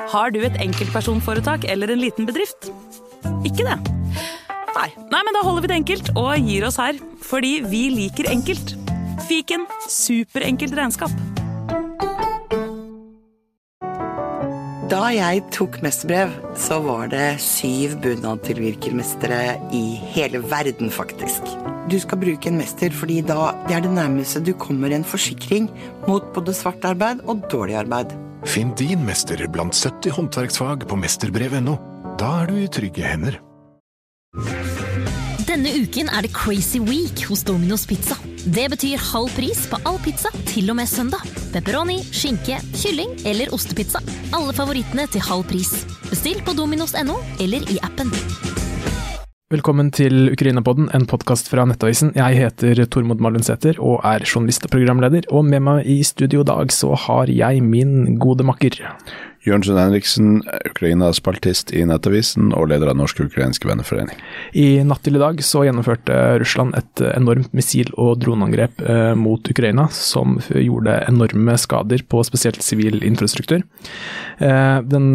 Har du et enkeltpersonforetak eller en liten bedrift? Ikke det? Nei, men da holder vi det enkelt og gir oss her, fordi vi liker enkelt. Fiken, superenkelt regnskap. Da jeg tok mesterbrev, så var det 7 bunadtilvirkermestere i hele verden, faktisk. Du skal bruke en mester, fordi da det det nærmeste du kommer en forsikring mot både svart arbeid og dårlig arbeid. Finn din mester blant 70 håndverksfag på mesterbrev.no. Da du i trygge hender. Denne uken det Crazy Week hos Domino's Pizza. Det betyr halv pris på all pizza til og med søndag. Pepperoni, skinke, kylling eller ostepizza. Alle favorittene til halv pris. Bestill på dominos.no eller i appen. Velkommen til Ukraina-podden, en podcast fra Nettavisen. Jeg heter Tormod Malundsæter og journalist og programleder, og med meg i studio i dag så har jeg min gode makker. Jørgensen Henriksen, Ukrainas spaltist i Nettavisen og leder av Norsk-Ukrainske Venneforening. I natt til i dag så gjennomførte Russland et enormt missil- og droneangrep mot Ukraina, som gjorde enorme skader på spesielt sivil infrastruktur. Den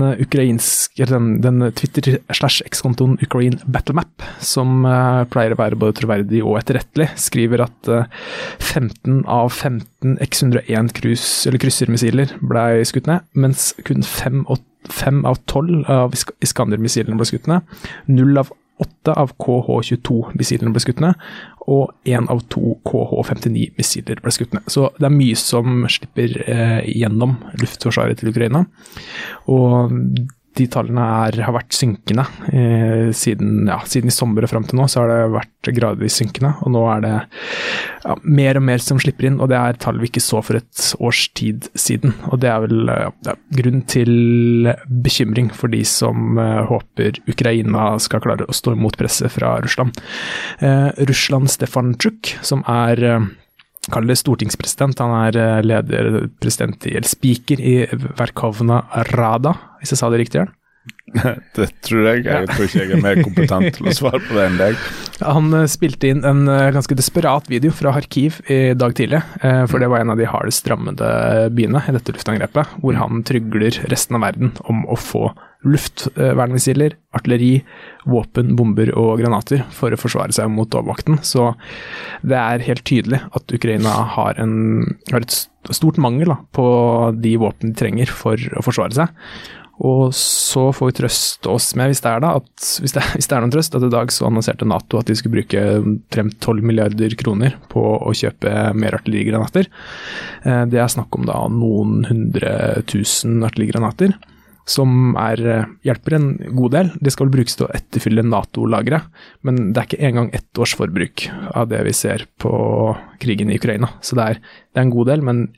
Twitter/X-kontoen Ukraine Battlemap, som pleier å være både troverdig og etterrettelig, skriver at 15 av 15 X-101 kryssermissiler ble skutt ned, mens kun 5 av 12 av Iskander-missilene ble skutt ned, 0 av 8 av KH-22-missilene ble skutt ned, og 1 av 2 KH-59-missiler ble skutt ned. Så det mye som slipper gjennom luftforsvaret til Ukraina, og de tallene har vært synkende siden i sommer og frem til nå, så har det vært gradvis synkende, og nå det mer og mer som slipper inn, og det tall vi ikke så for et års tid siden, og det vel grunn til bekymring for de som håper Ukraina skal klare å stå imot presset fra Russland. Russland Stefanchuk, som kaller det stortingspresident, han leder president eller speaker i Verkhovna Rada, hvis jeg sa det riktig, Det tror jeg. Jeg tror ikke jeg mer kompetent til å svare på det enn deg. Han spilte inn en ganske desperat video fra Kharkiv i dag tidlig, for det var en av de hardest rammede byene i dette luftangrepet, hvor han trygler resten av verden om å få luftvernmissiler, artilleri, våpen, bomber og granater for å forsvare seg mot overmakten. Så det helt tydelig at Ukraina har et stort mangel på de våpen de trenger for å forsvare seg. Og så får vi trøste oss med, hvis det noen trøst, at i dag så annonserte NATO at de skulle bruke 12 milliarder kroner på å kjøpe mer artillerigranater. Det snakk om da noen 100 000 artillerigranater, som hjelper en god del. Det skal brukes til å etterfylle NATO-lageret, men det ikke engang 1 års forbruk av det vi ser på krigen i Ukraina. Så det en god del, men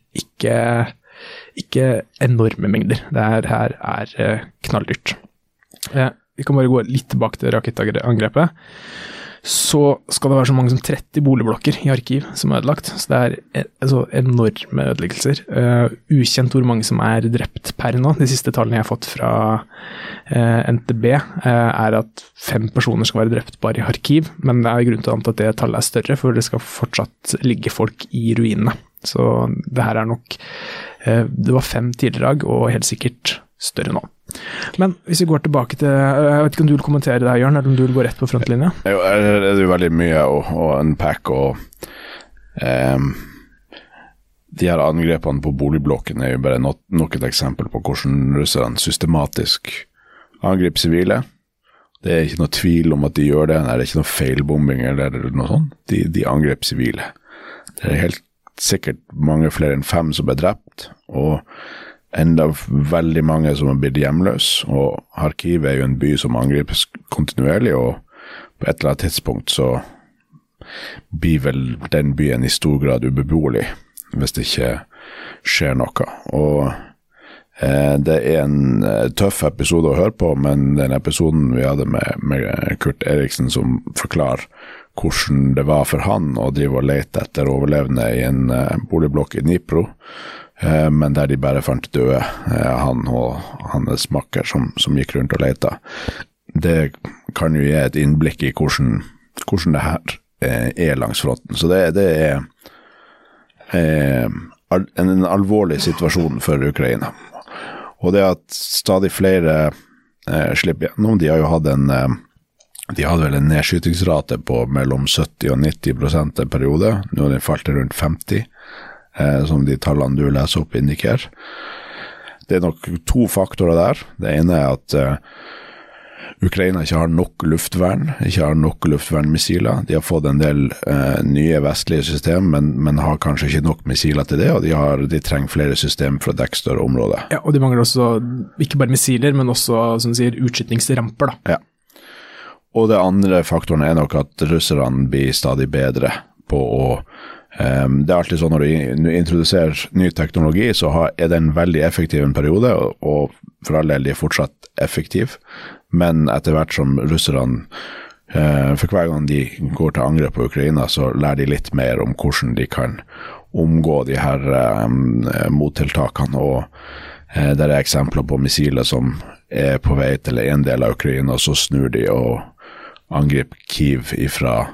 ikke enorme mengder. Det her knalldyrt. Vi kan bare gå litt tilbake til rakettangrepet. Så skal det være så mange som 30 boligblokker i Kharkiv som ødelagt. Så det så enorme ødeleggelser. Ukjent hvor mange som drept per nå. De siste tallene jeg har fått fra NTB at 5 personer skal være drept bare i Kharkiv, men det grunn til å anta at det tallet større, for det skal fortsatt ligge folk i ruinene. Så det her nok det var 5 tidligere og helt sikkert større nå. Men hvis vi går tilbake til, jeg vet ikke om du vil kommentere det her, Jørn, eller om du vil gå rett på frontlinja? Jo, det jo veldig mye å unpack, og de her angrepene på boligblokken jo bare nok et eksempel på hvordan russerne systematisk angriper sivile. Det ikke noe tvil om at de gjør det, det ikke noe feilbombing eller noe sånt. De angriper sivile. Det helt sikkert mange flere enn 5 som ble drept, og enda veldig mange som har blitt hjemløse, og Kharkiv jo en by som angripes kontinuerlig, og på et eller annet tidspunkt så blir vel den byen i stor grad ubeboelig hvis det ikke skjer noe. Og det en tøff episode å høre på, men den episoden vi hadde med Kurt Eriksen som forklarer hvordan det var for han å drive og lete etter overlevende i en boligblokk i Dnipro, men der de bare fant døde, han og hans makker som gikk rundt og lette. Det kan jo gi et innblikk i hvordan det her langs fronten. Så det en alvorlig situasjon for Ukraina. Og det at stadig flere slipper gjennom, de har jo hatt de hadde vel en nedskytingsrate på mellom 70 og 90% en periode, nå har de falt til rundt 50%, som de tallene du leser opp indikerer. Det nok 2 faktorer der. Det ene at Ukraina ikke har nok luftvern, ikke har nok luftvernmissiler. De har fått en del nye vestlige system, men har kanskje ikke nok missiler til det, og de trenger flere system for å dekke større områder. Ja, og de mangler også, ikke bare missiler, men også, som du sier, utskytningsramper da. Ja. Og det andre faktoren er nok at russerne blir stadig bedre på å det er alltid sånn når du introduserer ny teknologi, så er den veldig effektiv en periode, og for all del de er fortsatt effektiv, men etter hvert som russerne, for hver gang de går til angrep på Ukraina, så lærer de litt mer om hvordan de kan omgå de her mottiltakene, og det er eksempler på missiler som er på vei til en del av Ukraina, så snur de og angriper Kyiv ifra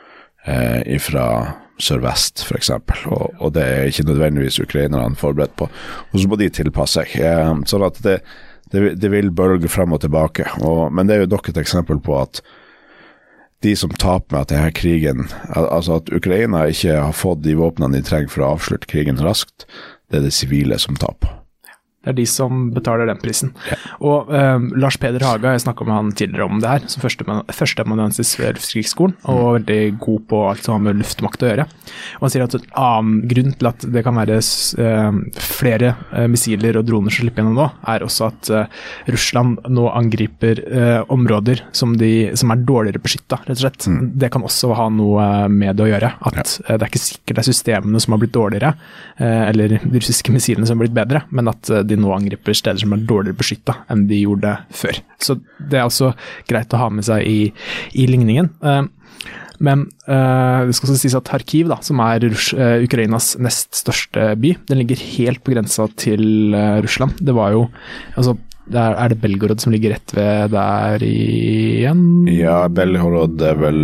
sørvest for eksempel, og det er ikke nødvendigvis ukrainerne forberedt på, og så må de tilpasse seg, sånn at det vil bølge frem og tilbake, men det er jo nok et eksempel på at de som taper med at denne krigen, altså at Ukraina ikke har fått de våpnene de trenger for å avslutte krigen raskt, det er det sivile som taper. Det er de som betaler den prisen. Ja. Og Lars Peder Haga, jeg snakket med han tidligere om det her, som førsteamanuensis ved Luftkrigsskolen, og veldig god på alt som har med luftmakt å gjøre. Og han sier at en annen grunn til at det kan være flere missiler og droner som slipper gjennom nå, er også at Russland nå angriper områder som er dårligere beskyttet, rett og slett. Det kan også ha noe med det å gjøre, at det er ikke sikkert det er systemene som har blitt dårligere, eller de russiske missilene som har blitt bedre, men at de nå angriper steder som er dårligere beskyttet enn de gjorde før. Så det er også greit å ha med seg i ligningen. Men det skal også sies at Kharkiv, da, som er Ukrainas nest største by, den ligger helt på grensa til Russland. Det var jo, altså, er det Belgorod som ligger rett ved der igjen? Ja, Belgorod er vel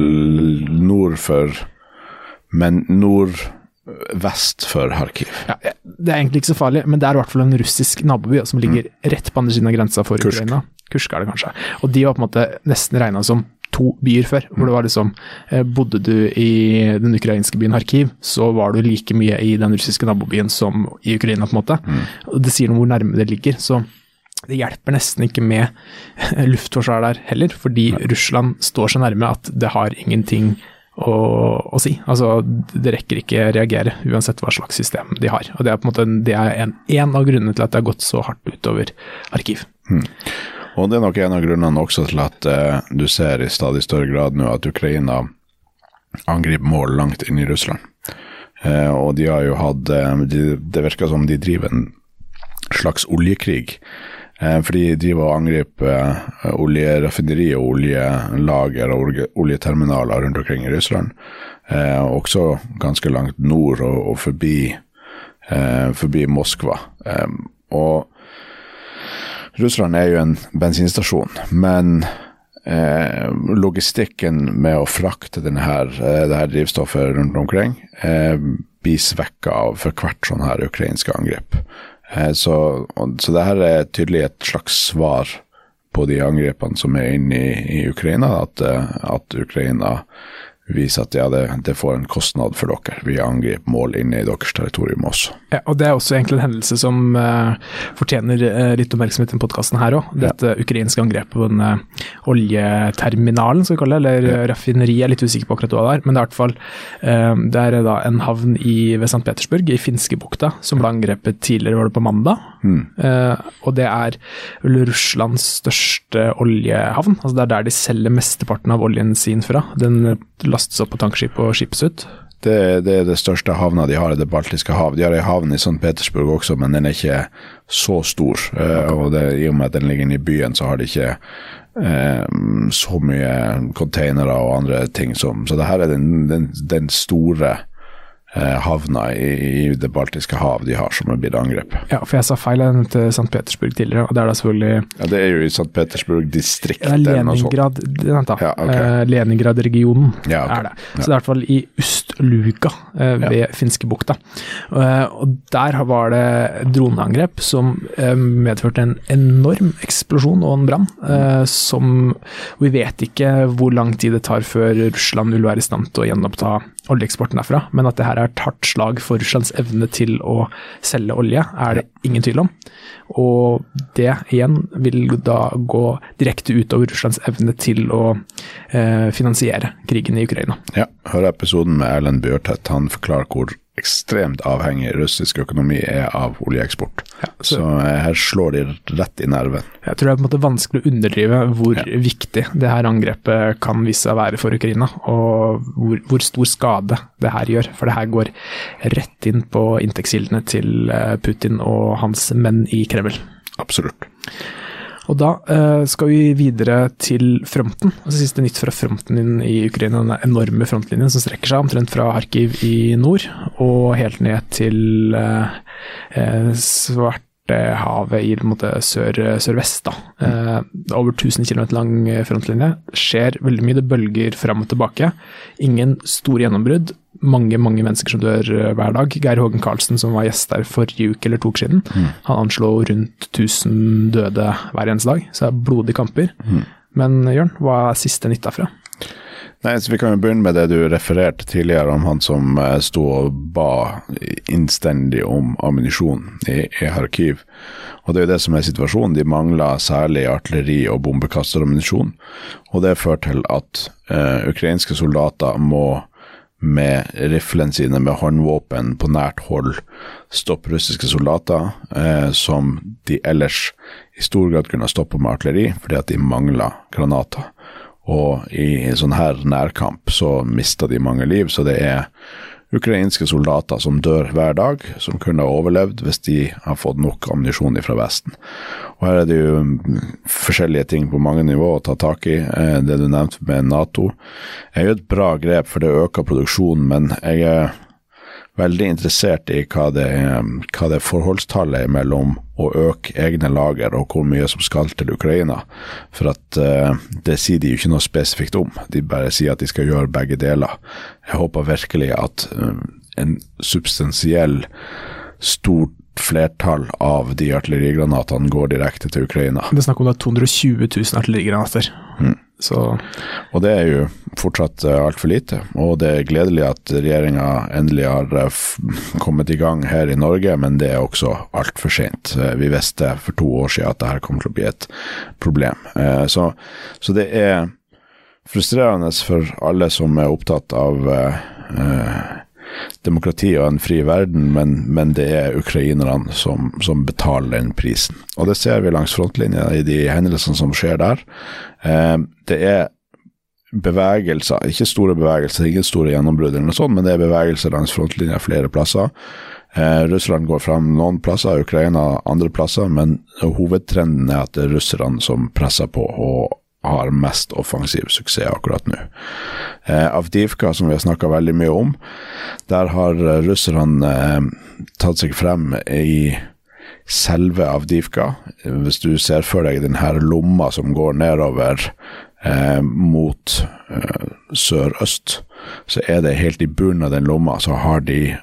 vest for Kharkiv. Ja, det er egentlig ikke så farlig, men det er i hvert fall en russisk naboby som ligger rett på andre siden av grensa for Ukraina. Kursk er det kanskje. Og de var på en måte nesten regnet som 2 byer før, hvor det var liksom, bodde du i den ukrainske byen Kharkiv, så var du like mye i den russiske nabobyen som i Ukraina på en måte. Og det sier noe hvor nærme det ligger, så det hjelper nesten ikke med luftforsvar der heller, fordi Russland står så nærme at det har ingenting å si. Altså, det rekker ikke reagere uansett hva slags system de har. Og det er på en måte en av grunnene til at det har gått så hardt utover Kharkiv. Og det er nok en av grunnene også til at du ser i stadig større grad nå at Ukraina angriper mål langt inn i Russland. Og de har jo hatt, det virker som de driver en slags oljekrig, fordi de driver og angriper oljeraffineri og oljelager og oljeterminaler rundt omkring i Russland, også ganske langt nord og forbi Moskva. Og Russland er jo en bensinstasjon, men logistikken med å frakte det her drivstoffet rundt omkring blir svekket for hvert sånn her ukrainske angrep. Så det her er tydelig et slags svar på de angrepene som er inne i Ukraina, at Ukraina viser at det får en kostnad for dere. Vi angriper mål inne i deres territorium også. Ja, og det er også egentlig en hendelse som fortjener litt oppmerksomhet i podcasten her også. Dette ukrainske angrepet på denne oljeterminalen, skal vi kalle det, eller raffineri, jeg er litt usikker på akkurat hva det er, men det er i hvert fall det er da en havn ved St. Petersburg, i Finskebukta, som ble angrepet tidligere, var det på mandag, og det er Russlands største oljehavn, altså det er der de selger mesteparten av oljen sin fra. Den lastes opp på tankskip og skipes ut. Det er det største havna de har i det Baltiske hav. De har en havn i St. Petersburg også, men den er ikke så stor. Og i og med at den ligger i byen, så har de ikke så mye containere og andre ting. Så det her er den store havna i det baltiske hav de har som blitt angrepet. Ja, for jeg sa feil, jeg nevnte St. Petersburg tidligere, og det da selvfølgelig... Ja, det jo i St. Petersburg-distriktet. Leningrad, Leningrad-regionen det. Så det i hvert fall i Ust-Luga ved Finskebukta. Og der var det droneangrep som medførte en enorm eksplosjon og en brann, som vi vet ikke hvor lang tid det tar før Russland vil være i stand til å gjenoppta oljeeksporten derfra, men at det her et hardt slag for Russlands evne til å selge olje, det ingen tvil om. Og det igjen vil da gå direkte utover Russlands evne til å finansiere krigen i Ukraina. Ja, hør episoden med Erlend Bjørtvedt, han forklarer hvor ekstremt avhengig russisk økonomi av oljeeksport. Ja, så her slår de rett i nerven. Jeg tror det på en måte vanskelig å underdrive hvor viktig det her angrepet kan vise å være for Ukraina, og hvor stor skade det her gjør. For det her går rett inn på inntektskildene til Putin og hans menn i Kreml. Absolutt. Og da skal vi videre til fronten, altså siste nytt fra fronten i Ukraina, den enorme frontlinjen som strekker seg omtrent fra Kharkiv i nord, og helt ned til Svartehavet i sør-vest. Over 1000 km lang frontlinje, skjer veldig mye, det bølger frem og tilbake, ingen store gjennombrudd, mange mennesker som dør hver dag. Geir Hågen Karlsen, som var gjest der forrige uke eller 2 uker siden, han anslår rundt 1000 døde hver eneste dag, så det blodige kamper. Men Jørn, hva siste nytt derfra? Nei, så vi kan jo begynne med det du refererte tidligere om han som stod og ba innstendig om ammunisjon i Kharkiv. Og det jo det som situasjonen. De mangler særlig artilleri og bombekasterammunisjon, og det fører til at ukrainske soldater må med riflene sine, med håndvåpen på nært hold, stoppe russiske soldater som de ellers i stor grad kunne stoppe med artilleri, fordi at de mangler granater. Og i sånn her nærkamp så mister de mange liv, så det ukrainske soldater som dør hver dag, som kunne ha overlevd hvis de har fått nok ammunisjon fra Vesten. Og her det jo forskjellige ting på mange nivåer å ta tak i. Det du nevnte med NATO jo et bra grep, for det øker produksjonen, men jeg veldig interessert i hva det forholdstallet mellom å øke egne lager og hvor mye som skal til Ukraina. For at det sier de jo ikke noe spesifikt om. De bare sier at de skal gjøre begge deler. Jeg håper virkelig at en substansiell stort flertall av de artillerigranatene går direkte til Ukraina. Det er snakk om 220 000 artillerigranater. Og det jo fortsatt alt for lite, og det gledelig at regjeringen endelig har kommet i gang her i Norge, men det også alt for sent. Vi visste for 2 år siden at dette kommer til å bli et problem. Så det frustrerende for alle som opptatt av demokrati og en fri verden, men det ukrainerne som betaler den prisen. Og det ser vi langs frontlinjen i de hendelsene som skjer der. Det bevegelser, ikke store bevegelser, ikke store gjennombrudd eller noe sånt, men det bevegelser langs frontlinjen flere plasser. Russland går frem noen plasser, Ukraina andre plasser, men hovedtrenden at det russerne som presser på og har mest offensiv suksess akkurat nå. Avdiivka, som vi har snakket veldig mye om, der har russerne tatt seg frem i selve Avdiivka. Hvis du ser for deg den her lomma som går nedover mot sør-øst, så det helt i bunnen av den lomma, så har de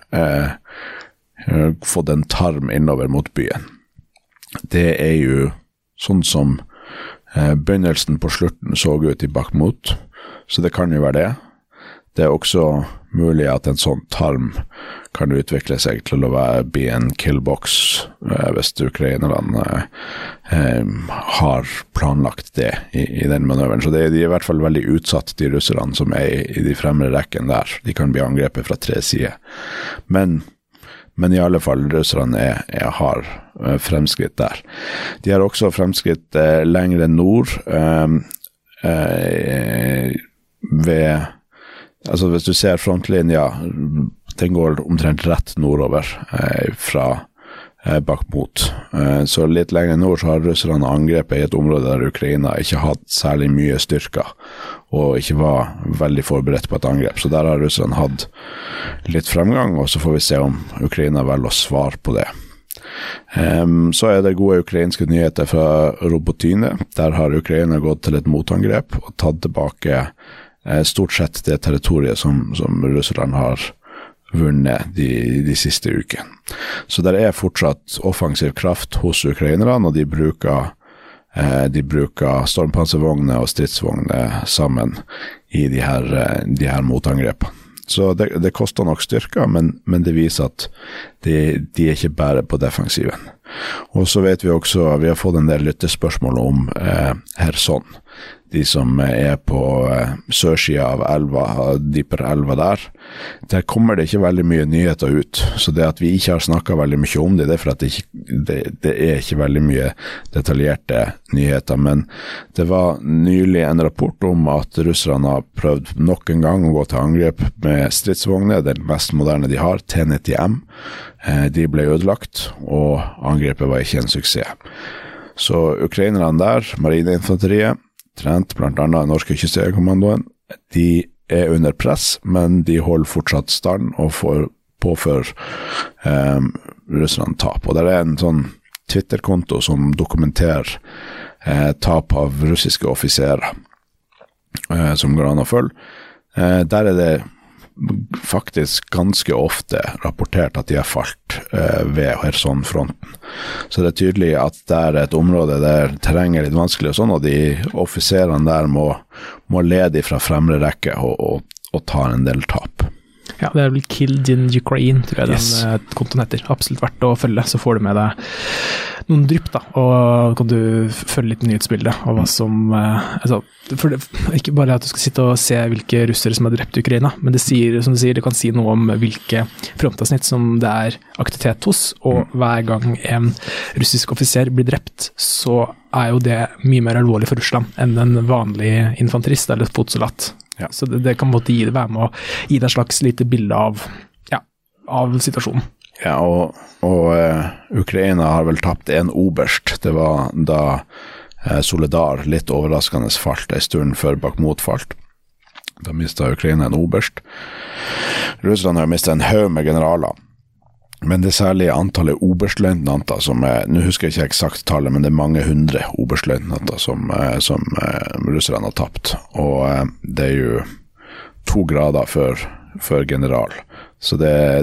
fått en tarm innover mot byen. Det jo sånn som begynnelsen på slutten så ut i Bakhmut, så det kan jo være det. Det også mulig at en sånn tarm kan utvikle seg til å bli en killbox hvis ukrainerne har planlagt det i den manøveren. Så de i hvert fall veldig utsatt, de russerne som i de fremre rekken der. De kan bli angrepet fra 3 sider. Men i alle fall, russerne har fremskritt der. De har også fremskritt lengre nord altså hvis du ser frontlinja, den går omtrent rett nordover fra Bakhmut. Så litt lenger nord så har russerne angrepet i et område der Ukraina ikke hatt særlig mye styrker. og ikke var veldig forberedt på et angrep. Så der har Russland hatt litt fremgang, og så får vi se om Ukraina velger å svare på det. Så det gode ukrainske nyheter fra Robotyne. Der har Ukraina gått til et motangrep og tatt tilbake stort sett det territoriet som Russland har vunnet de siste ukene. Så det fortsatt offensiv kraft hos ukrainerne, og de bruker stormpanservogner og stridsvogner sammen i de her motangrepene. Så det koster nok styrker, men det viser at de ikke bare på defensiven. Og så vet vi også, vi har fått en del lyttespørsmål om Kherson. De som på sørsida av elva, Dnipro-elva der kommer det ikke veldig mye nyheter ut. Så det at vi ikke har snakket veldig mye om det for at det ikke veldig mye detaljerte nyheter. Men det var nylig en rapport om at russerne har prøvd nok en gang å gå til angrep med stridsvogner, den mest moderne de har, T-90M. De ble ødelagt, og angrepet var ikke en suksess. Så ukrainerne der, marineinfanteriet, trent blant annet norske kystjegerkommandoen, de under press, men de holder fortsatt stand og påfører Russland tap. Og det en sånn Twitter-konto som dokumenterer tap av russiske offiserer som går an å følge. Der det faktisk ganske ofte rapportert at de har falt ved Kherson-fronten. Så det tydelig at det et område der terrenget litt vanskelig og sånn, og de offiserene der må lede fra fremre rekke og ta en del tap. Ja, det vel Killed in Ukraine, tror jeg den kontoen heter. Absolutt verdt å følge, så får du med deg noen drypp da, og kan du følge litt nyhetsbildet av hva som, for det, ikke bare at du skal sitte og se hvilke russere som har drept i Ukraina, men det sier, som du sier, det kan si noe om hvilke frontavsnitt som det aktivitet hos, og hver gang en russisk offiser blir drept, så jo det mye mer alvorlig for Russland enn en vanlig infanterist eller fotsoldat. Ja. Så det kan måtte være med å gi deg et slags lite bilde av situasjonen. Ja, og Ukraina har vel tapt en oberst. Det var da Soledar litt overraskende falt en stund før Bakhmut falt. Da mistet Ukraina en oberst. Russland har mistet en haug med generaler. Men det særlige antallet oberstløytnanter som nå husker jeg ikke eksakt tallet, men det mange hundre oberstløytnanter som russerne har tapt. Og det jo 2 grader for general. Så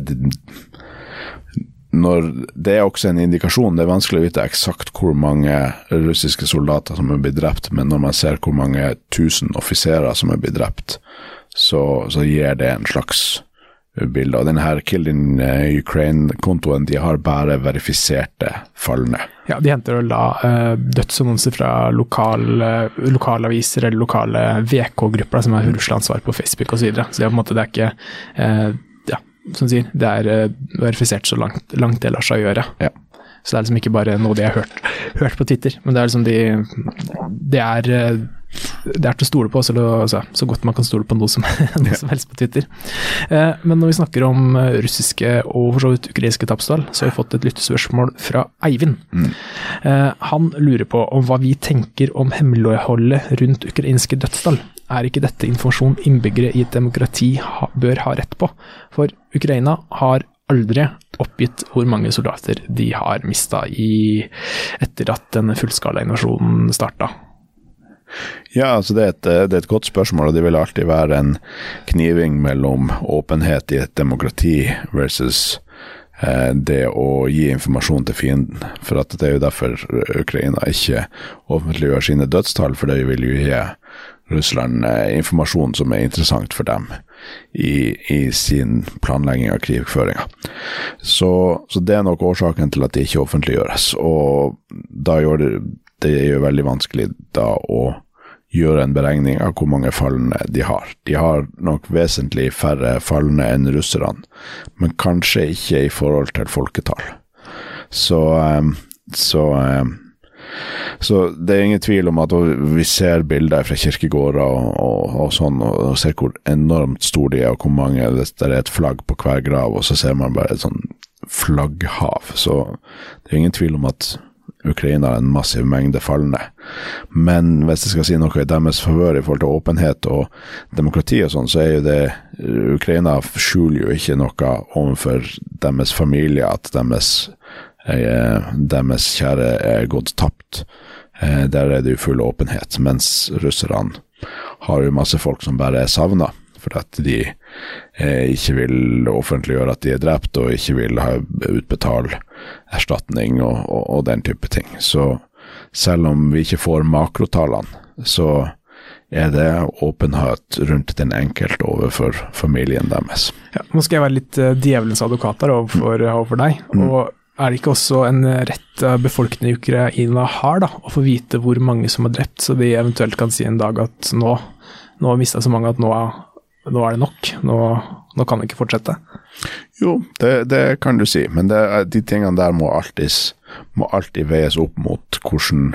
når det også en indikasjon, det vanskelig å vite eksakt hvor mange russiske soldater som blitt drept, men når man ser hvor mange 1000 offiserer som blitt drept, så gir det en slags bilder. Og denne Killed in Ukraine-kontoen, de har bare verifiserte fallene. Ja, de henter vel da dødsannonser fra lokalaviser eller lokale VK-grupper som Russlands svar på Facebook og så videre. Så det på en måte, det ikke, som sier, det verifisert så langt det lar seg gjøre. Ja. Så det liksom ikke bare noe de har hørt på Twitter, men det liksom det til å stole på, så godt man kan stole på noe som helst på Twitter. Men når vi snakker om russiske og for så vidt ukrainske tapstall, så har vi fått et lyttespørsmål fra Eivind. Han lurer på om hva vi tenker om hemmeligholdet rundt ukrainske dødsstall. Ikke dette informasjon innbyggere i et demokrati bør ha rett på? For Ukraina har aldri oppgitt hvor mange soldater de har mistet etter at den fullskala invasjonen startet. Ja, altså det et godt spørsmål, og det vil alltid være en kniving mellom åpenhet i et demokrati versus det å gi informasjon til fienden. For at det jo derfor Ukraina ikke offentliggjør sine dødstall, for det vil jo gi Russland informasjon som interessant for dem i sin planlegging av krigføringen. Så det nok årsaken til at det ikke offentliggjøres, og da gjør det jo veldig vanskelig da å gjøre en beregning av hvor mange fallene de har. De har nok vesentlig færre fallene enn russerne, men kanskje ikke i forhold til folketall. Så det ingen tvil om at vi ser bilder fra kirkegårder og sånn, og ser hvor enormt stor de og hvor mange, det et flagg på hver grav, og så ser man bare et sånn flagghav. Så det ingen tvil om at Ukraina en massiv mengde fallende. Men hvis jeg skal si noe i deres favør i forhold til åpenhet og demokrati og sånn, så jo det Ukraina skjuler jo ikke noe overfor deres familie at deres kjære gått tapt. Der det jo full åpenhet, mens russerne har jo masse folk som bare savnet, for at de ikke vil offentliggjøre at de drept, og ikke vil ha utbetalt erstatning og den type ting. Så selv om vi ikke får makrotallene, så det åpenhet rundt den enkelte overfor familien deres. Ja, nå skal jeg være litt djevelens advokat der overfor deg, og det ikke også en rett befolkningen i Ukraina har da, å få vite hvor mange som har drept, så de eventuelt kan si en dag at nå har mistet så mange at nå det nok, nå kan det ikke fortsette? Jo, det kan du si, men de tingene der må alltid veies opp mot hvordan,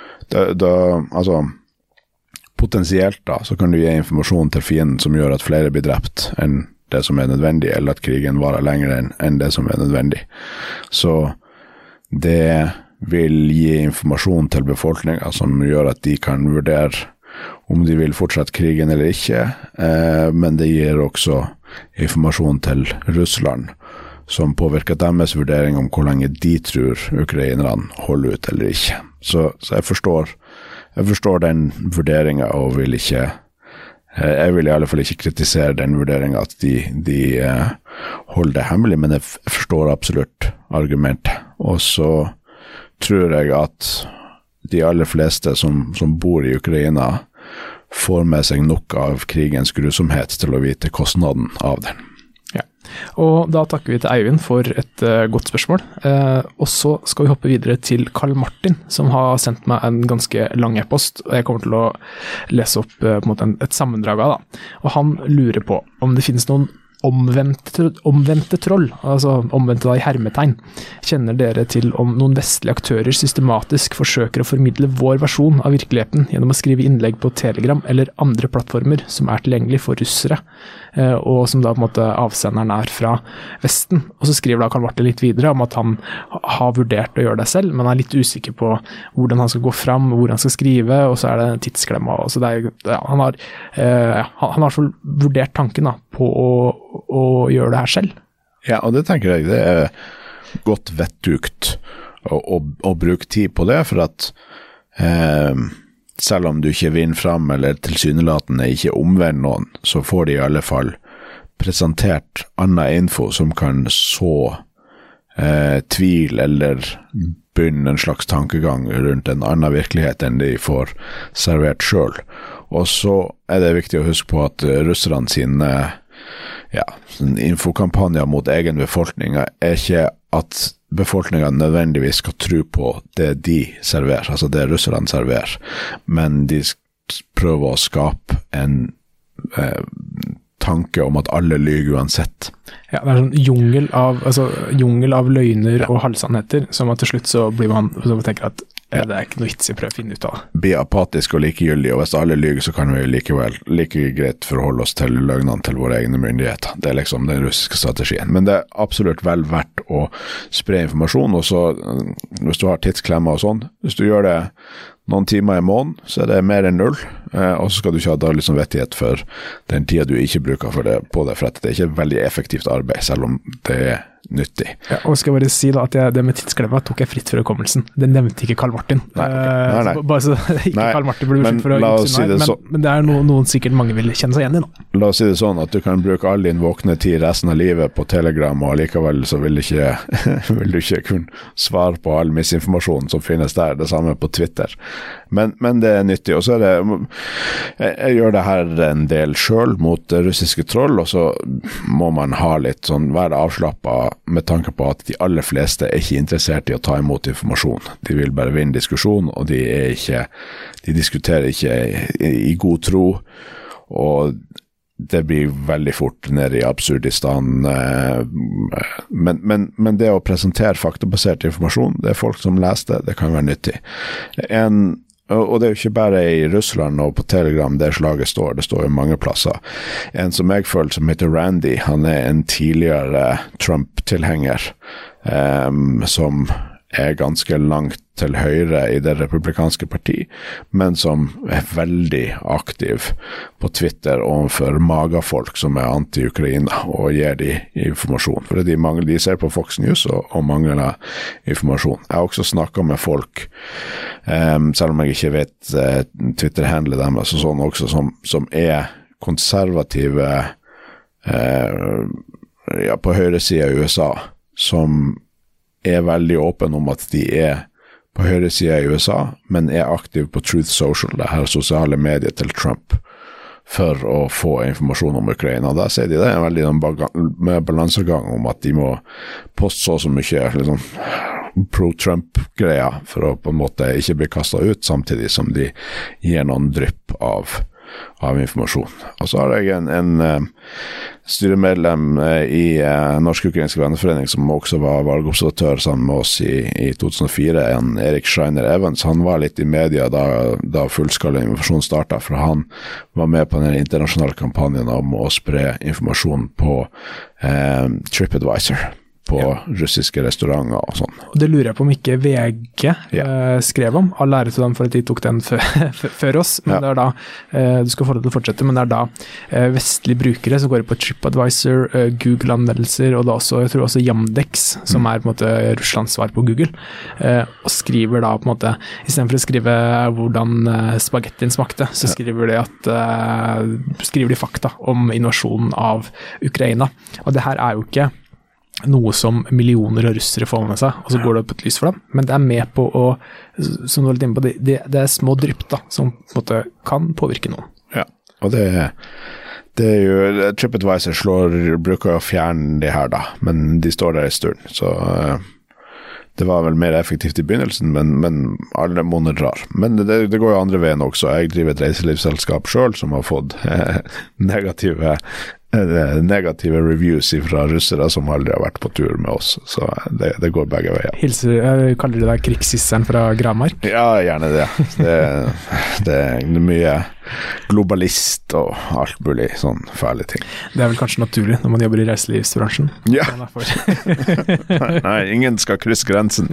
altså potensielt da, så kan du gi informasjon til fienden som gjør at flere blir drept enn det som nødvendig, eller at krigen varer lenger enn det som nødvendig. Så det vil gi informasjon til befolkningen som gjør at de kan vurdere om de vil fortsette krigen eller ikke, men det gir også informasjon til Russland som påvirker deres vurdering om hvor lenge de tror ukrainerne holder ut eller ikke. Så jeg forstår den vurderingen og vil ikke jeg vil i alle fall ikke kritisere den vurderingen at de holder det hemmelig, men jeg forstår absolutt argumentet. Og så tror jeg at de aller fleste som bor i Ukraina får med seg nok av krigens grusomhet til å vite kostnaden av den. Ja, og da takker vi til Eivind for et godt spørsmål. Og så skal vi hoppe videre til Karl Martin, som har sendt meg en ganske lang e-post, og jeg kommer til å lese opp på en måte et sammendrag av da. Og han lurer på om det finnes noen omvendte troll, altså omvendte da i hermetegn. Kjenner dere til om noen vestlige aktører systematisk forsøker å formidle vår versjon av virkeligheten gjennom å skrive innlegg på Telegram eller andre plattformer som tilgjengelig for russere, og som da på en måte avsenderen fra Vesten? Og så skriver da Karl Martin litt videre om at han har vurdert å gjøre det selv, men er litt usikker på hvordan han skal gå fram, hvor han skal skrive, og så det en tidsklemma. Så han har i hvert fall vurdert tanken da, på å gjøre det her selv. Ja, og det tenker jeg, det godt vettugt å bruke tid på det, for at selv om du ikke vinner fram, eller tilsynelatende ikke omvender noen, så får de i alle fall presentert annen info som kan så tvil eller begynne en slags tankegang rundt en annen virkelighet enn de får servert selv. Og så det viktig å huske på at russerne sine infokampanjer mot egen befolkning ikke at befolkningen nødvendigvis skal tro på det de serverer, altså det russerne serverer, men de prøver å skape en tanke om at alle lyger uansett. Ja, det sånn jungel av løgner og halvsannheter, som at til slutt så blir man så tenker at det ikke noe vits i å prøve å finne ut av det. Bli apatisk og likegyldig, og hvis alle lyger så kan vi like greit forholde oss til løgnene til våre egne myndigheter. Det liksom den russiske strategien. Men det absolutt vel verdt å spre informasjon, og så hvis du har tidsklemmer og sånn, hvis du gjør det noen timer i måneden, så det mer enn 0, og så skal du ikke ha dårlig samvittighet for den tida du ikke bruker på det, for at det ikke et veldig effektivt arbeid, selv om det nyttig. Ja, og skal jeg bare si da at det med tidsklemma tok jeg fritt for hukommelsen. Det nevnte ikke Karl Martin. Nei. Bare så ikke Karl Martin blir beskyldt for å utsyne meg, men det noen sikkert mange vil kjenne seg igjen i nå. La oss si det sånn at du kan bruke all din våkne tid resten av livet på Telegram, og likevel så vil du ikke kunne svare på all misinformasjon som finnes der, det samme på Twitter. Men det nyttig, og så jeg gjør det her en del selv mot russiske troll, og så må man ha litt sånn, være avslappet med tanke på at de aller fleste ikke interessert i å ta imot informasjon. De vil bare vinne diskusjon, og de diskuterer ikke i god tro, og det blir veldig fort ned i absurdistan. Men det å presentere faktabasert informasjon, det folk som leser det kan være nyttig. Og det jo ikke bare i Russland og på Telegram det slaget står, det står jo mange plasser. En som jeg føler som heter Randy, han en tidligere Trump-tilhenger, som ganske langt til høyre i det republikanske parti, men som veldig aktiv på Twitter overfor magafolk som anti-Ukraina og gir de informasjon. For de ser på Fox News og mangler informasjon. Jeg har også snakket med folk, selv om jeg ikke vet Twitter-handlet dem, altså sånn også, som konservative på høyre siden i USA, som veldig åpen om at de på høyre siden i USA, men aktiv på Truth Social, det her sosiale medier til Trump, for å få informasjon om Ukraina. Da sier de det veldig med balansegang om at de må poste så mye liksom, pro-Trump-greier for å på en måte ikke bli kastet ut, samtidig som de gir noen drypp av informasjon. Og så har jeg en styremedlem i Norsk-Ukrainsk Venneforening som også var valgobservatør sammen med oss i 2004, Erik Schreiner Evans. Han var litt i media da fullskala informasjon startet, for han var med på den internasjonale kampanjen om å spre informasjon på TripAdvisor på russiske restauranter og sånn. Og det lurer jeg på om ikke VG skrev om. All ære til dem for at de tok den før oss, men det da, du skal få det til å fortsette, men det da vestlige brukere som går på TripAdvisor, Google-anmeldelser, og da også, jeg tror også Yandex, som på en måte Russlands svar på Google, og skriver da på en måte, i stedet for å skrive hvordan spagettien smakte, så skriver de fakta om invasjonen av Ukraina. Og det her jo ikke noe som millioner av russere får med seg, og så går det opp et lys for dem, men det med på å, som du var litt inne på, det små drypp da, som på en måte kan påvirke noen. Ja, og det jo, TripAdvisor bruker å fjerne det her da, men de står der en stund, så det var vel mer effektivt i begynnelsen, men alle måneder drar. Men det går jo andre veien også. Jeg driver et reiselivsselskap selv, som har fått negative reviews fra russere som aldri har vært på tur med oss, så det går begge veier. Kaller du deg krigssisseren fra Gramark? Ja, gjerne det. Det mye globalist og alt mulig sånn fæle ting. Det vel kanskje naturlig når man jobber i reiselivsbransjen? Ja. Nei, ingen skal krysse grensen.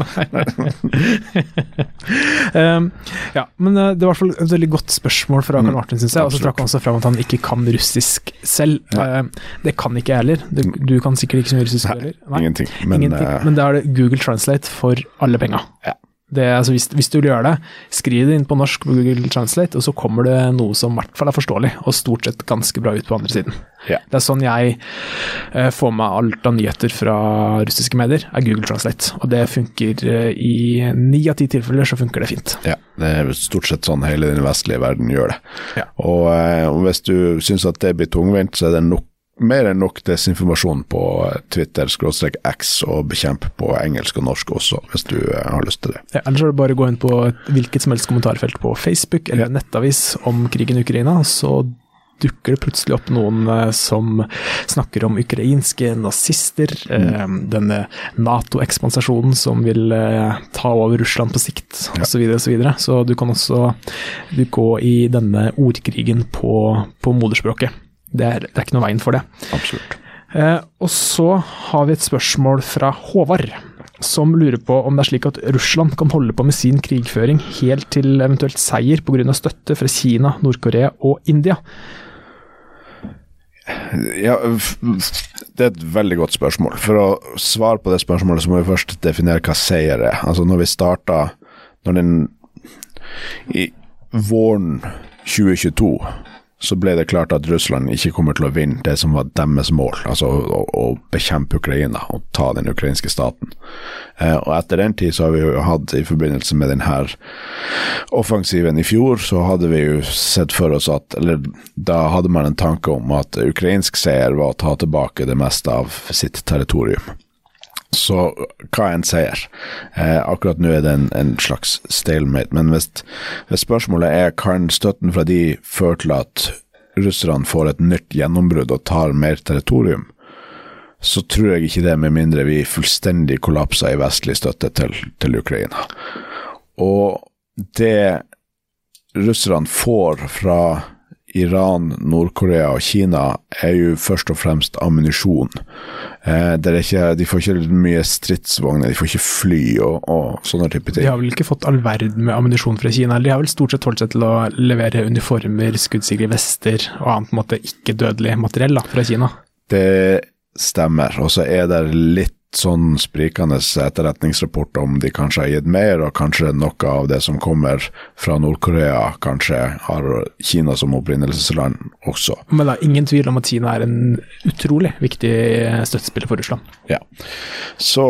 Ja, men det var i hvert fall et veldig godt spørsmål fra Karl Martin, synes jeg, og så trakk han også frem at han ikke kan russisk selv. Det kan ikke jeg heller. Du kan sikkert ikke så mye russisk heller. Nei, ingenting. Men da det Google Translate for alle penger. Ja. Altså hvis du vil gjøre det, skriv det inn på norsk på Google Translate, og så kommer det noe som i hvert fall forståelig, og stort sett ganske bra ut på andre siden. Ja. Det sånn jeg får med alt av nyheter fra russiske medier, Google Translate, og det funker i 9 av 10 tilfeller, så funker det fint. Ja, det stort sett sånn hele den vestlige verden gjør det. Ja. Og hvis du synes at det blir tungvint, så det nok mer enn nok desinformasjon på Twitter/X og bekjempe på engelsk og norsk også, hvis du har lyst til det. Ja, ellers er det bare å gå inn på hvilket som helst kommentarfelt på Facebook eller nettavis om krigen i Ukraina, så dukker det plutselig opp noen som snakker om ukrainske nazister, denne NATO-ekspansasjonen som vil ta over Russland på sikt, og så videre og så videre. Så du kan også gå i denne ordkrigen på moderspråket. Det er ikke noe veien for det. Absolutt. Og så har vi et spørsmål fra Håvard, som lurer på om det slik at Russland kan holde på med sin krigføring helt til eventuelt seier på grunn av støtte fra Kina, Nord-Korea og India. Ja, det et veldig godt spørsmål. For å svare på det spørsmålet så må vi først definere hva seier Altså når vi startet, i våren 2022, så ble det klart at Russland ikke kommer til å vinne det som var deres mål, altså å bekjempe Ukraina og ta den ukrainske staten. Og etter den tid så har vi jo hatt, i forbindelse med denne offensiven i fjor, så hadde vi jo sett for oss eller da hadde man en tanke om at ukrainsk seier var å ta tilbake det meste av sitt territorium. Så hva en seier? Akkurat nå det en slags stalemate, men hvis spørsmålet kan støtten fra de føre til at russerne får et nytt gjennombrudd og tar mer territorium, så tror jeg ikke det, med mindre vi fullstendig kollapser i vestlig støtte til Ukraina. Og det russerne får fra Iran, Nord-Korea og Kina jo først og fremst ammunisjon. De får ikke mye stridsvogner, de får ikke fly og sånne type ting. De har vel ikke fått all verden med ammunisjon fra Kina, de har vel stort sett holdt seg til å levere uniformer, skuddsikre vester og annet måte ikke dødelig materiell fra Kina. Det stemmer, og så det litt sånn sprikende etterretningsrapporter om de kanskje har gitt mer, og kanskje noe av det som kommer fra Nord-Korea kanskje har Kina som opprinnelsesland også. Men det ingen tvil om at Kina en utrolig viktig støttespiller for Russland. Ja, så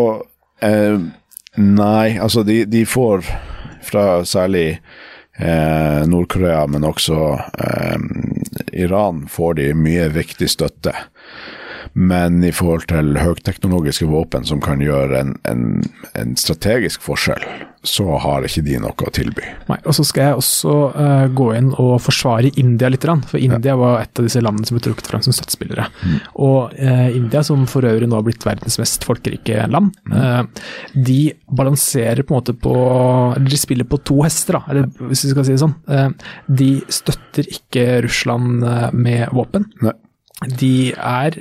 nei, altså de får fra særlig Nord-Korea, men også Iran får de mye viktig støtte. Men i forhold til høyteknologiske våpen som kan gjøre en strategisk forskjell, så har ikke de noe å tilby. Nei, og så skal jeg også gå inn og forsvare India litt, for India var et av disse landene som ble trukket frem som støttespillere. Og India, som for øvrig nå har blitt verdens mest folkerike land, de balanserer på en måte de spiller på to hester, eller hvis vi skal si det sånn. De støtter ikke Russland med våpen. Nei. De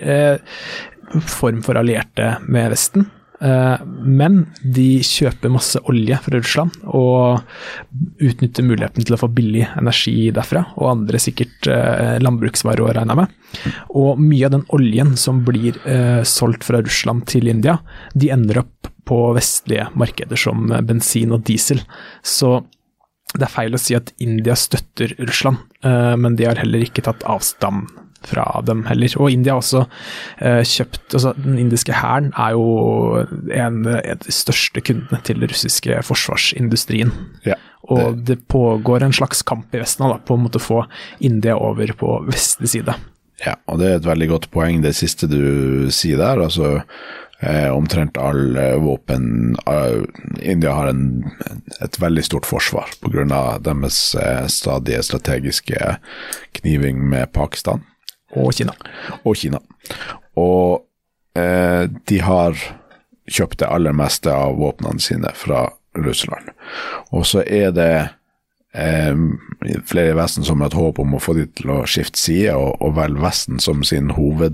form for allierte med Vesten, men de kjøper masse olje fra Russland og utnytter muligheten til å få billig energi derfra, og andre sikkert landbruksvarer å regne med. Og mye av den oljen som blir solgt fra Russland til India, de ender opp på vestlige markeder som bensin og diesel. Så det feil å si at India støtter Russland, men de har heller ikke tatt avstand fra dem heller. Og India har også kjøpt, altså den indiske hæren jo en av de største kundene til den russiske forsvarsindustrien. Ja, og det pågår en slags kamp i Vesten på en måte å få India over på vestlig side. Ja, og det et veldig godt poeng det siste du sier der, altså omtrent all våpen. India har et veldig stort forsvar på grunn av deres stadige strategiske kniving med Pakistan. Og Kina. Og de har kjøpt det aller meste av våpnene sine fra Russland. Og så det flere i Vesten som har et håp om å få de til å skifte side og velge Vesten som sin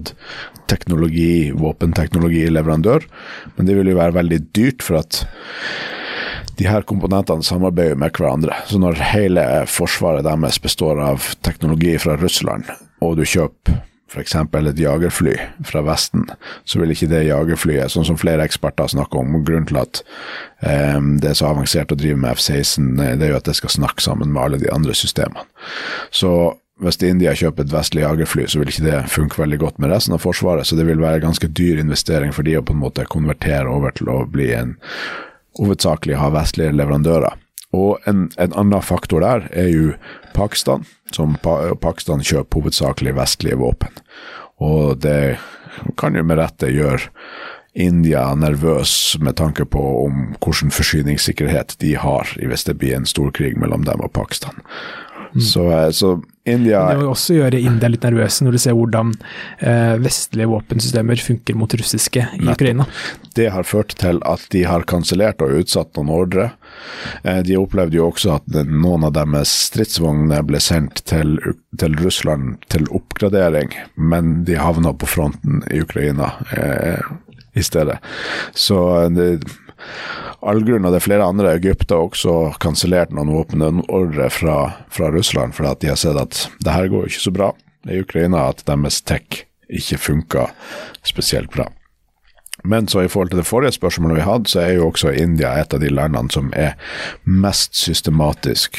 våpenteknologileverandør. Men det vil jo være veldig dyrt for at de her komponentene samarbeider med hverandre. Så når hele forsvaret deres består av teknologi fra Russland, og du kjøper for eksempel et jagerfly fra Vesten, så vil ikke det jagerflyet, sånn som flere eksperter snakker om, og grunnen til at det så avansert å drive med F-16, det jo at det skal snakke sammen med alle de andre systemene. Så hvis India kjøper et vestlig jagerfly, så vil ikke det funke veldig godt med resten av forsvaret, så det vil være ganske dyr investering for de å på en måte konvertere over til å bli hovedsakelig ha vestlige leverandører. Og en annen faktor der jo Pakistan, som Pakistan kjøper hovedsakelig vestlige våpen. Og det kan jo med rette gjøre India nervøs med tanke på om hvordan forsyningssikkerhet de har hvis det blir en stor krig mellom dem og Pakistan. Så India... Det vil også gjøre India litt nervøse når du ser hvordan vestlige våpensystemer funker mot russiske i Ukraina. Det har ført til at de har kansellert og utsatt noen ordre. De opplevde jo også at noen av deres stridsvogner ble sendt til Russland til oppgradering, men de havna på fronten i Ukraina i stedet. Så all grunn, og det flere andre. Egypt har også kansellert noen våpenordre fra Russland, for at de har sett at det her går ikke så bra i Ukraina, at deres tech ikke funker spesielt bra. Men så i forhold til det forrige spørsmålet vi hadde, så jo også India et av de landene som mest systematisk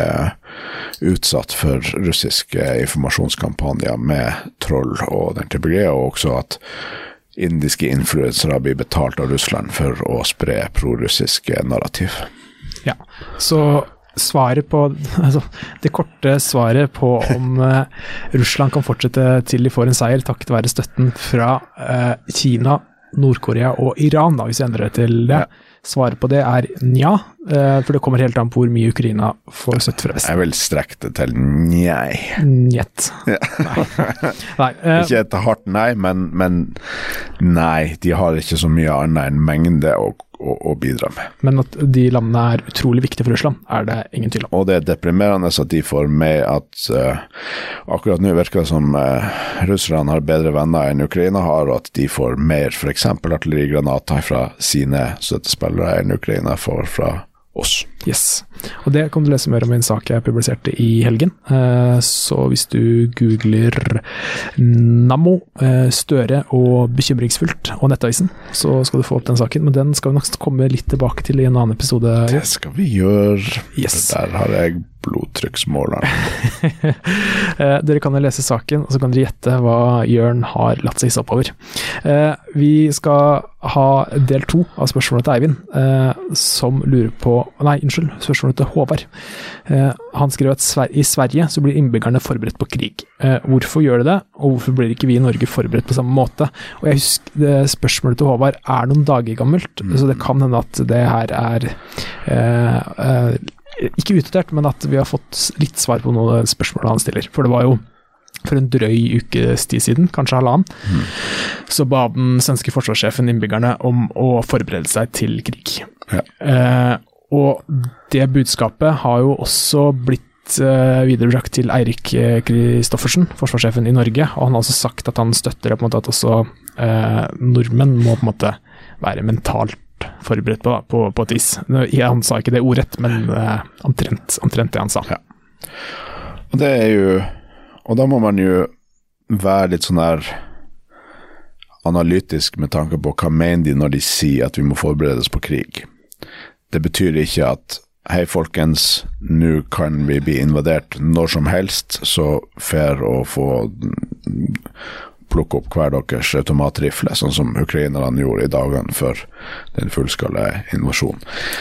utsatt for russiske informasjonskampanjer med troll og den type greier, og også at indiske influensere blir betalt av Russland for å spre pro-russiske narrativ. Ja, så svaret på, det korte svaret på om Russland kan fortsette til de får en seier takket være støtten fra Kina, Nord-Korea og Iran, hvis vi endrer det til det. Ja. Svaret på det nja, for det kommer helt an på hvor mye Ukraina får støtt fra Vesten. Jeg vil strekke det til njei. Njet. Ja. Nei. Ikke et hardt nei, men nei, de har ikke så mye annet enn mengde og å bidra med. Men at de landene utrolig viktige for Russland, det ingen tvil om. Og det deprimerende at de får med at akkurat nå virker det som Russland har bedre venner enn Ukraina har, og at de får mer for eksempel artillerigranater fra sine støttespillere enn Ukraina får fra oss. Yes. Og det kan du lese mer om i en sak jeg publiserte i helgen. Så hvis du googler Nammo, Støre og bekymringsfullt og Nettavisen, så skal du få opp den saken. Men den skal vi nok komme litt tilbake til i en annen episode. Det skal vi gjøre. Yes. Der har jeg blodtrykksmåleren. Dere kan jo lese saken, og så kan dere gjette hva Jørn har latt seg hisse oppover. Vi skal ha del 2 av spørsmålet til Eivind, som lurer på spørsmålet til Håvard. Han skrev at i Sverige så blir innbyggerne forberedt på krig. Hvorfor gjør de det, og hvorfor blir ikke vi i Norge forberedt på samme måte? Og jeg husker spørsmålet til Håvard noen dager gammelt, så det kan hende at det her ikke utdatert, men at vi har fått litt svar på noen spørsmål han stiller. For det var jo for en drøy ukes tid siden, kanskje halvannen, så ba den svenske forsvarssjefen innbyggerne om å forberede seg til krig. Ja. Og det budskapet har jo også blitt viderebrakt til Eirik Kristoffersen, forsvarssjefen i Norge, og han har også sagt at han støtter det på en måte at også nordmenn må på en måte være mentalt forberedt på et vis. Han sa ikke det ordrett, men omtrent det han sa. Ja. Og det jo, og da må man jo være litt sånn her analytisk med tanke på hva mener de når de sier at vi må forberedes på krig. Det betyr ikke at hei folkens, nå kan vi bli invadert når som helst, så fair å få plukke opp hver deres automatrifle, sånn som ukrainerne gjorde i dagene før den fullskala invasjonen.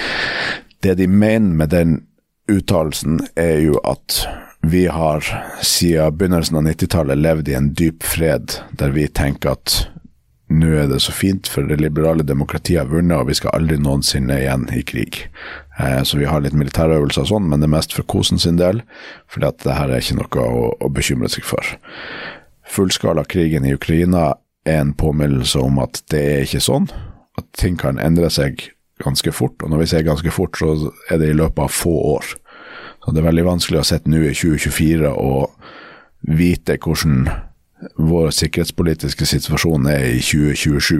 Det de mener med den uttalelsen jo at vi har siden begynnelsen av 90-tallet levd i en dyp fred, der vi tenker at nå det så fint, for det liberale demokratiet har vunnet, og vi skal aldri noensinne igjen i krig. Så vi har litt militærøvelser og sånn, men det mest for kosen sin del, for det her ikke noe å bekymre seg for. Fullskala krigen i Ukraina en påminnelse om at det ikke sånn, at ting kan endre seg ganske fort, og når vi sier ganske fort, så det i løpet av få år. Så det veldig vanskelig å sette nå i 2024 og vite hvordan vår sikkerhetspolitiske situasjon i 2027.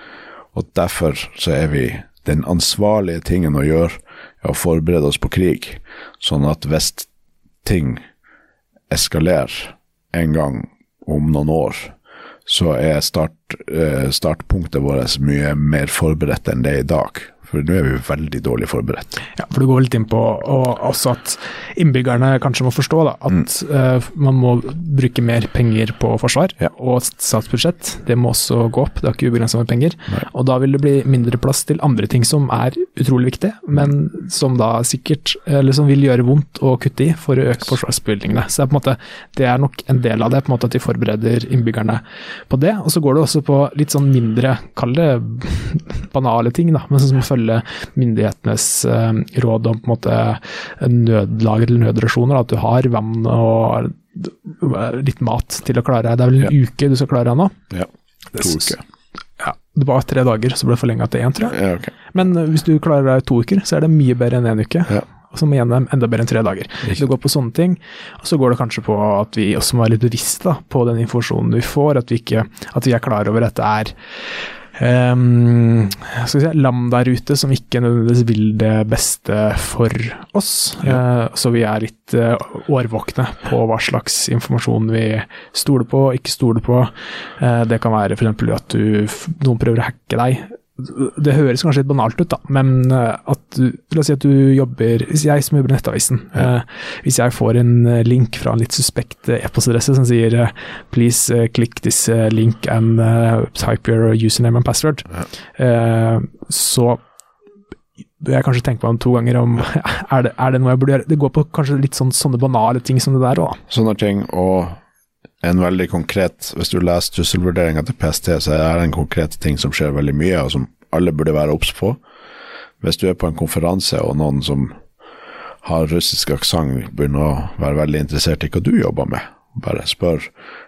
Og derfor så vi den ansvarlige tingen å gjøre å forberede oss på krig, sånn at hvis ting eskalerer en gang om noen år, så startpunktet vårt mye mer forberedt enn det i dag. For nå vi veldig dårlig forberedt. Ja, for du går litt inn på også at innbyggerne kanskje må forstå da, at man må bruke mer penger på forsvar, og statsbudsjett, det må også gå opp, det har ikke ubegrenset med penger, og da vil det bli mindre plass til andre ting som utrolig viktige, men som da sikkert, eller som vil gjøre vondt å kutte i for å øke forsvarsbevilgningene. Så på en måte, det nok en del av det, på en måte at de forbereder innbyggerne på det, og så går det også på litt sånn mindre, kall det banale ting da, men sånn som myndighetenes råd om på en måte nødlager eller nødrasjoner, at du har vann og litt mat til å klare. Det vel en uke du skal klare nå? Ja, 2 uker. Ja, det var 3 dager, så ble det forlenget til 1, tror jeg. Ja, okay. Men hvis du klarer deg 2 uker, så det mye bedre enn 1 uke. Ja. Og så må igjen enda bedre enn 3 dager. Det går på sånne ting, og så går det kanskje på at vi også må være litt bevisste på den informasjonen vi får, at vi klar over at det land der ute som ikke nødvendigvis vil det beste for oss, så vi litt årvåkne på hva slags informasjon vi stoler på, ikke stoler på. Det kan være for eksempel at noen prøver å hacke deg. Det høres kanskje litt banalt ut da, men la oss si at du jobber, hvis jeg som jobber i Nettavisen, hvis jeg får en link fra en litt suspekt e-postadresse som sier please click this link and type your username and password, så jeg kanskje tenker på den 2 ganger om det noe jeg burde gjøre. Det går på kanskje litt sånne banale ting som det der også. Sånne ting, og en veldig konkret, hvis du leser trusselvurderingen til PST, så det en konkret ting som skjer veldig mye, og som alle burde være obs på. Hvis du på en konferanse, og noen som har russisk aksent begynner å være veldig interessert i hva du jobber med, bare spør,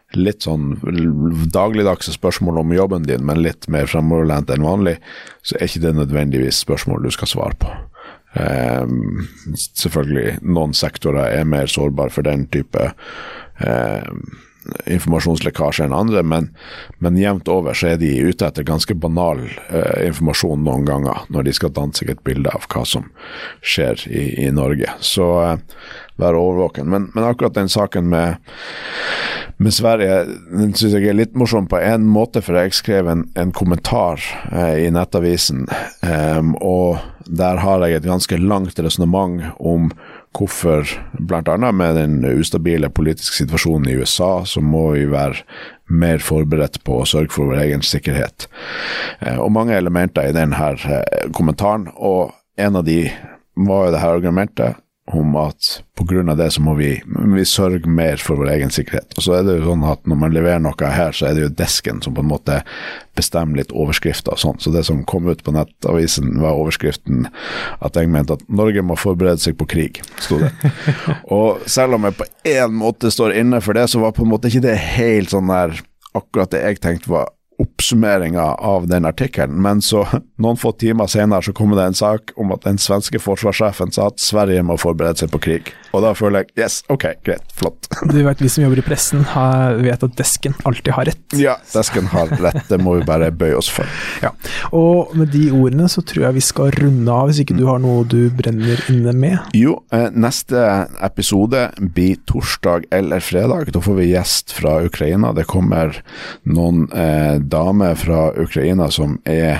litt sånn dagligdagse spørsmål om jobben din, men litt mer fremoverlent enn vanlig, så ikke det nødvendigvis spørsmål du skal svare på. Selvfølgelig, noen sektorer mer sårbar for den type informasjonslekkasje enn andre, men jevnt over så de ute etter ganske banal informasjon noen ganger når de skal danne seg et bilde av hva som skjer i Norge. Så vær overvåken. Men akkurat den saken med Sverige, den synes jeg litt morsom på en måte, for jeg skrev en kommentar i nettavisen, og der har jeg et ganske langt resonemang om hvorfor, blant annet med den ustabile politiske situasjonen i USA, så må vi være mer forberedt på å sørge for vår egen sikkerhet. Og mange elementer i denne kommentaren, og en av de var jo det her argumentet om at på grunn av det så må vi sørge mer for vår egen sikkerhet. Og så det jo sånn at når man leverer noe her, så det jo desken som på en måte bestemmer litt overskrifter og sånn. Så det som kom ut på nettavisen var overskriften at jeg mente at Norge må forberede seg på krig, stod det. Og selv om jeg på en måte står inne for det, så var på en måte ikke det helt sånn der akkurat det jeg tenkte var oppsummeringen av den artikkelen, men så noen få timer senere så kom det en sak om at den svenske forsvarssjefen sa at Sverige må forberede seg på krig. Og da føler jeg, yes, ok, greit, flott. Du vet, vi som jobber i pressen vet at desken alltid har rett. Ja, desken har rett, det må vi bare bøye oss for. Ja, og med de ordene så tror jeg vi skal runde av, hvis ikke du har noe du brenner inne med. Jo, neste episode blir torsdag eller fredag. Da får vi gjest fra Ukraina. Det kommer noen damer fra Ukraina som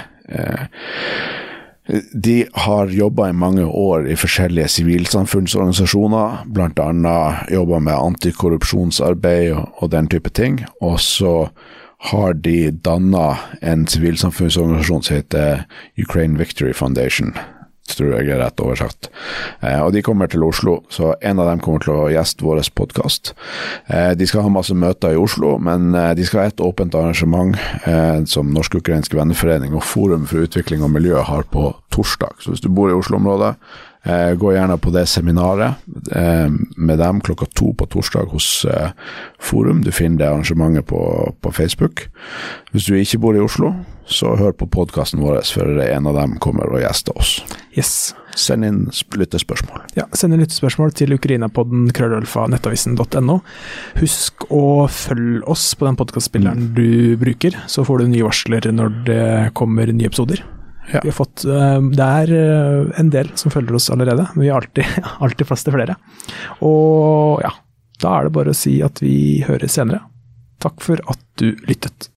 de har jobbet i mange år i forskjellige sivilsamfunnsorganisasjoner, blant annet jobbet med antikorrupsjonsarbeid og den type ting, og så har de dannet en sivilsamfunnsorganisasjon som heter Ukraine Victory Foundation, tror jeg rett oversagt. Og de kommer til Oslo, så en av dem kommer til å gjeste vår podcast. De skal ha masse møter i Oslo, men de skal ha et åpent arrangement som Norsk-Ukrainsk Venneforening og Forum for utvikling og miljø har på torsdag. Så hvis du bor i Oslo-området, gå gjerne på det seminaret med dem 2:00 på torsdag hos Forum. Du finner det arrangementet på Facebook. Hvis du ikke bor i Oslo, så hør på podcasten vår, for en av dem kommer og gjester oss. Yes. Send inn lyttespørsmål. Ja, send inn lyttespørsmål til ukrainapodden@nettavisen.no. Husk å følge oss på den podcastspilleren du bruker, så får du nye varsler når det kommer nye episoder. Ja. Vi har fått, det en del som følger oss allerede, men vi har alltid plass til flere. Og ja, da det bare å si at vi høres senere. Takk for at du lyttet.